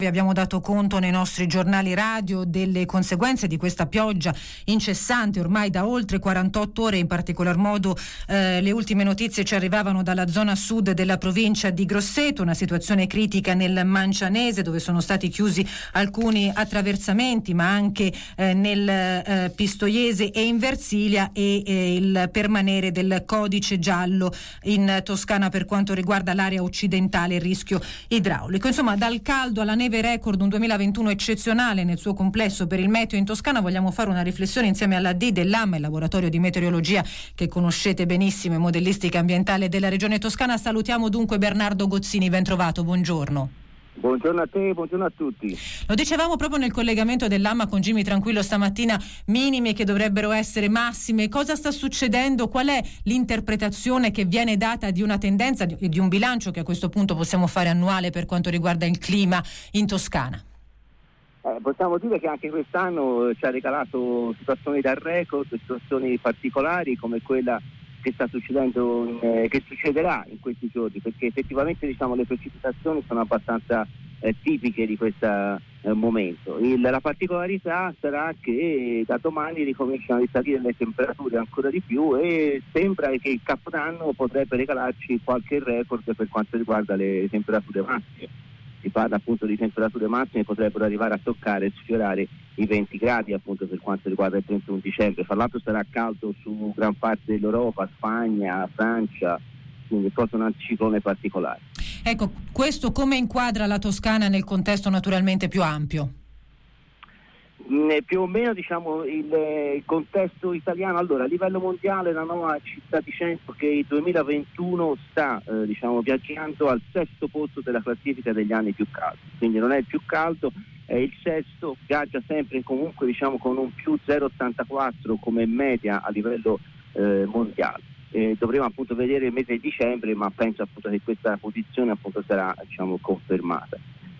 Vi abbiamo dato conto nei nostri giornali radio delle conseguenze di questa pioggia incessante ormai da oltre 48 ore, in particolar modo le ultime notizie ci arrivavano dalla zona sud della provincia di Grosseto, una situazione critica nel Mancianese dove sono stati chiusi alcuni attraversamenti, ma anche nel Pistoiese e in Versilia, e il permanere del codice giallo in Toscana per quanto riguarda l'area occidentale e il rischio idraulico. Insomma, dal caldo alla neve record, un 2021 eccezionale nel suo complesso per il meteo in Toscana. Vogliamo fare una riflessione insieme all'AD dell'AMA, il laboratorio di meteorologia che conoscete benissimo, e modellistica ambientale della regione Toscana. Salutiamo dunque Bernardo Gozzini, ben trovato, buongiorno. Buongiorno a te, buongiorno a tutti. Lo dicevamo proprio nel collegamento dell'AMA con Jimmy Tranquillo stamattina, minime che dovrebbero essere massime. Cosa sta succedendo? Qual è l'interpretazione che viene data di una tendenza, di un bilancio che a questo punto possiamo fare annuale per quanto riguarda il clima in Toscana? Possiamo dire che anche quest'anno ci ha regalato situazioni da record, situazioni particolari come quella che sta succedendo, che succederà in questi giorni, perché effettivamente le precipitazioni sono abbastanza tipiche di questo momento. La particolarità sarà che da domani ricominciano a risalire le temperature ancora di più e sembra che il Capodanno potrebbe regalarci qualche record per quanto riguarda le temperature massime. Si parla appunto di temperature massime che potrebbero arrivare a toccare e sfiorare i 20 gradi appunto per quanto riguarda il 31 dicembre. Fra l'altro sarà caldo su gran parte dell'Europa, Spagna, Francia, quindi è proprio un anticiclone particolare. Ecco, questo come inquadra la Toscana nel contesto naturalmente più ampio? Più o meno il contesto italiano. Allora, a livello mondiale la NOAA ci sta dicendo che il 2021 sta viaggiando al sesto posto della classifica degli anni più caldi, quindi non è il più caldo, è il sesto, viaggia sempre comunque con un più 0,84 come media a livello mondiale. Dovremo appunto vedere il mese di dicembre, ma penso appunto che questa posizione appunto sarà confermata.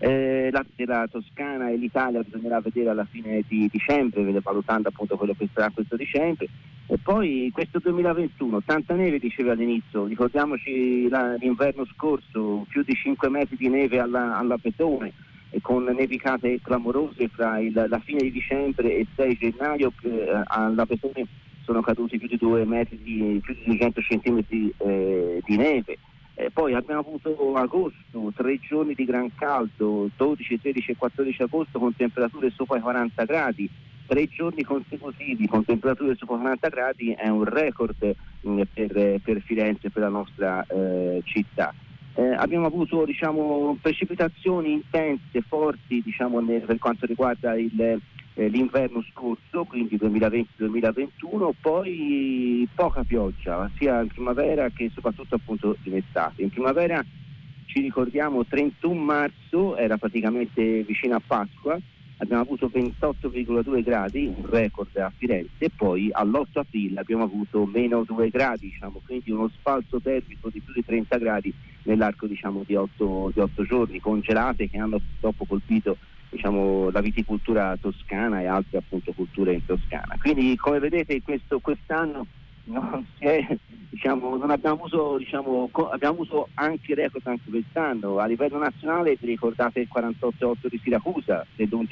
La Toscana e l'Italia bisognerà vedere alla fine di dicembre, valutando appunto quello che sarà questo dicembre. E poi questo 2021, tanta neve diceva all'inizio, ricordiamoci l'inverno scorso, più di 5 metri di neve alla Petone, e con nevicate clamorose fra la fine di dicembre e 6 gennaio alla Petone sono caduti più di 2 metri, più di 200 centimetri di neve. Poi abbiamo avuto agosto, 3 giorni di gran caldo, 12, 13 e 14 agosto con temperature sopra i 40 gradi, 3 giorni consecutivi con temperature sopra i 40 gradi è un record per Firenze, per la nostra città. Abbiamo avuto precipitazioni intense, forti per quanto riguarda l'inverno scorso, quindi 2020-2021, poi poca pioggia sia in primavera che soprattutto appunto in estate. In primavera ci ricordiamo 31 marzo era praticamente vicino a Pasqua, abbiamo avuto 28,2 gradi, un record a Firenze, e poi all'8 aprile abbiamo avuto meno 2 gradi, quindi uno sfalso termico di più di 30 gradi nell'arco di 8 giorni, congelate che hanno dopo colpito la viticoltura toscana e altre appunto culture in Toscana. Quindi come vedete quest'anno non si è, non abbiamo avuto abbiamo avuto anche record anche quest'anno. A livello nazionale vi ricordate il 48,8 di Siracusa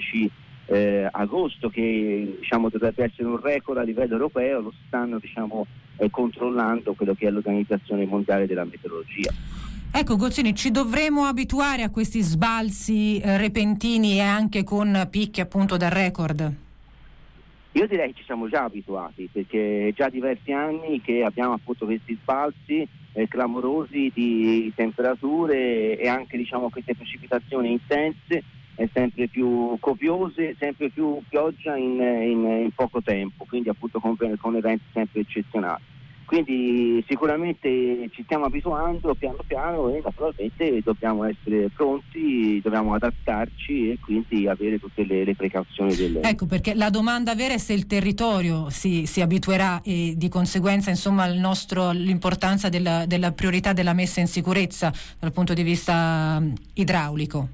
dell'11 agosto che dovrebbe essere un record a livello europeo, lo stanno controllando quello che è l'Organizzazione Mondiale della Meteorologia. Ecco Gozzini, ci dovremo abituare a questi sbalzi repentini e anche con picchi appunto da record? Io direi che ci siamo già abituati, perché è già diversi anni che abbiamo appunto questi sbalzi clamorosi di temperature e anche queste precipitazioni intense, sempre più copiose, sempre più pioggia in poco tempo, quindi appunto con eventi sempre eccezionali. Quindi sicuramente ci stiamo abituando piano piano e naturalmente dobbiamo essere pronti, dobbiamo adattarci e quindi avere tutte le precauzioni delle... Ecco, perché la domanda vera è se il territorio si abituerà e di conseguenza l'importanza della priorità della messa in sicurezza dal punto di vista idraulico.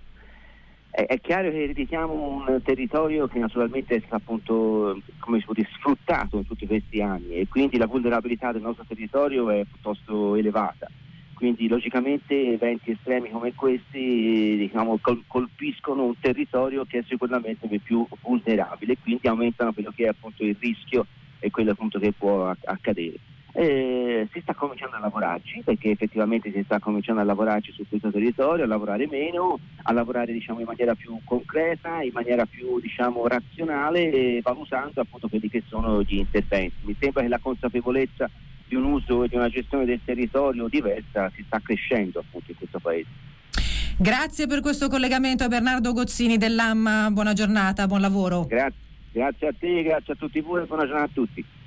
È chiaro che ereditiamo un territorio che naturalmente è stato appunto, come si può dire, sfruttato in tutti questi anni e quindi la vulnerabilità del nostro territorio è piuttosto elevata. quindi logicamente eventi estremi come questi diciamo, colpiscono un territorio che è sicuramente più vulnerabile, quindi aumentano quello che è appunto il rischio e quello appunto che può accadere. Si sta cominciando a lavorarci, perché effettivamente si sta cominciando a lavorarci su questo territorio, a lavorare meno, a lavorare diciamo in maniera più concreta, in maniera più diciamo razionale, valutando appunto quelli che sono gli interventi. Mi sembra che la consapevolezza di un uso e di una gestione del territorio diversa si sta crescendo appunto in questo paese. Grazie per questo collegamento a Bernardo Gozzini dell'AMMA, buona giornata, buon lavoro. Grazie a te, grazie a tutti voi e buona giornata a tutti.